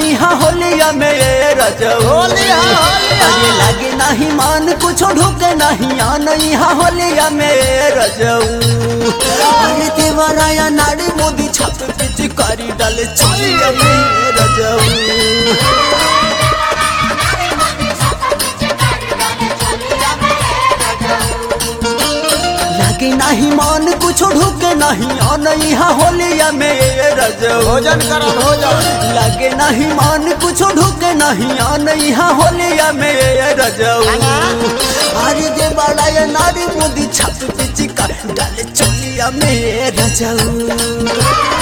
यहाँ होलिया में रजऊ अरे लागे नहीं मान कुछ ढुके नहीं आन यहाँ होलिया में रजऊ अरे देवराया नाड़ी मोदी छत पिचकारी डाले चलिया में रजऊ नहीं मान कुछ ढुके नहीं आन यहाँ होलिया में रजऊ भोजन करो भोजन लगे नहीं मान कुछ ढुके नहीं आन यहाँ होलिया में रजऊ अरे दे बड़ा नारी मोदी छत पिचिका डाले चलिया में रजऊ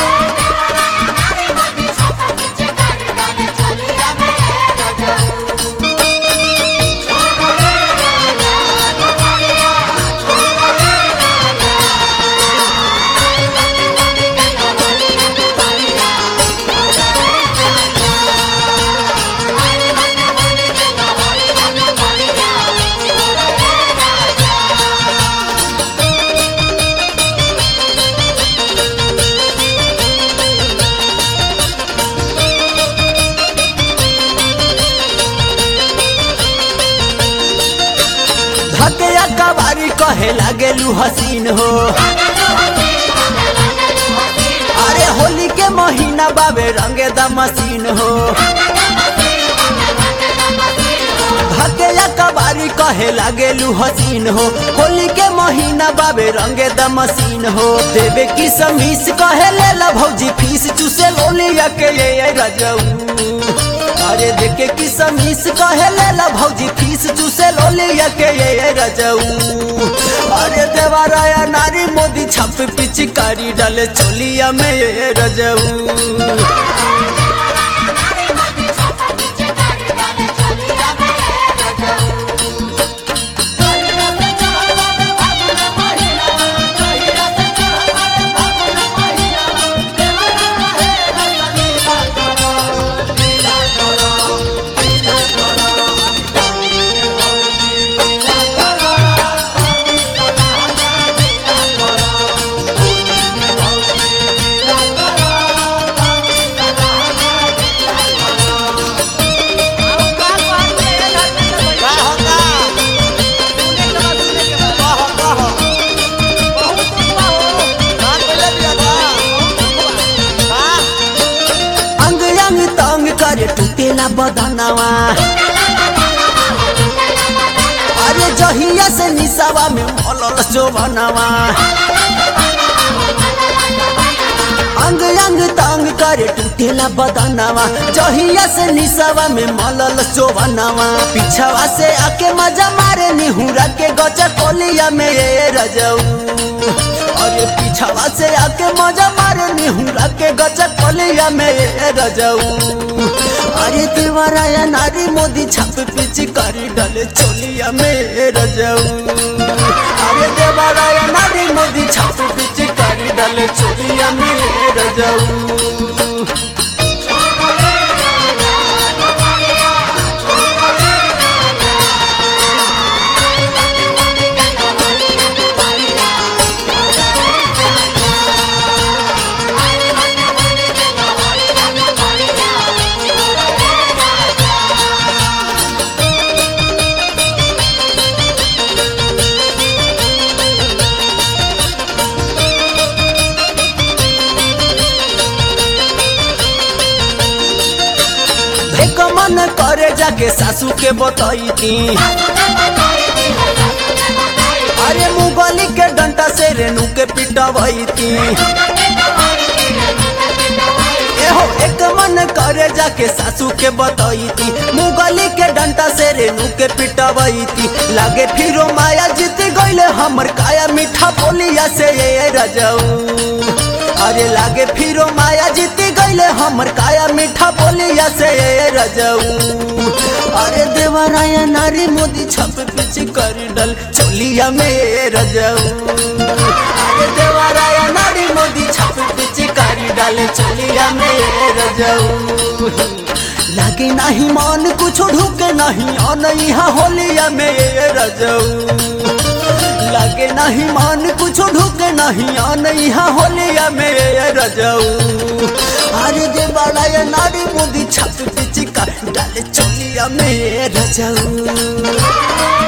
धकेया कबारी कहे लागेलू हसीन हो अरे होली के महीना बाबे रंगे द मशीन हो धकेया कबारी कहे लागेलू हसीन हो होली के महीना बाबे रंगे द मशीन हो देवे की समीस कहे ले ला भौजी फीस चूसे लोलिया के ये रजऊ अरे देखे की समीस कहे ले ला भौजी फीस चूसे लोलिया के ये रजऊ अरे देवराया नारी मोदी छप पिचकारी डाले चोलिया में ये रजऊ टूटेला बदनवा अरे जहिया से निसावा में मलल शोभनवा अंग अंग तंग करे टूटेला बदनवा जहिया से निसावा में मलल शोभनवा पिछवा से आके मजा मारे निहुरा के गचा कोलिया में ये रजऊ अरे पिछवा से आके मजा मारे निहुरा के गचा कोलिया में ये रजऊ अरे देवराया नारी मोदी छप पिचकारी डाले चोलिया में रजऊ अरे देवराया नारी मोदी छप पिचकारी डाले चोलिया में रजऊ मन करे जाके सासू के बताई थी अरे मुगली के डंटा से रेनू के पिटवाई थी एहो एक मन करे जाके सासू के बताई थी मुगली के डंटा से रेनू के पिटवाई थी लागे फिरो माया जीत गईले हमर काया मीठा बोलिया से ये रजऊ अरे लागे फिरो माया जीत गईले हमर काया मीठा बोलिया से रजऊ अरे देवराया नारी मोदी छप पिचकारी डल चोलिया में रजऊ अरे देवराया नारी मोदी छप पिचकारी डाले चोलिया में रजऊ लागे नहीं मान कुछ ढुके नहीं आन यहाँ होलिया में रजऊ लागे नहीं मान कुछ ढुके नहीं आन यहाँ होलिया में रजऊ अरे दे बड़ा नारी मोदी छप रतिया में रजऊ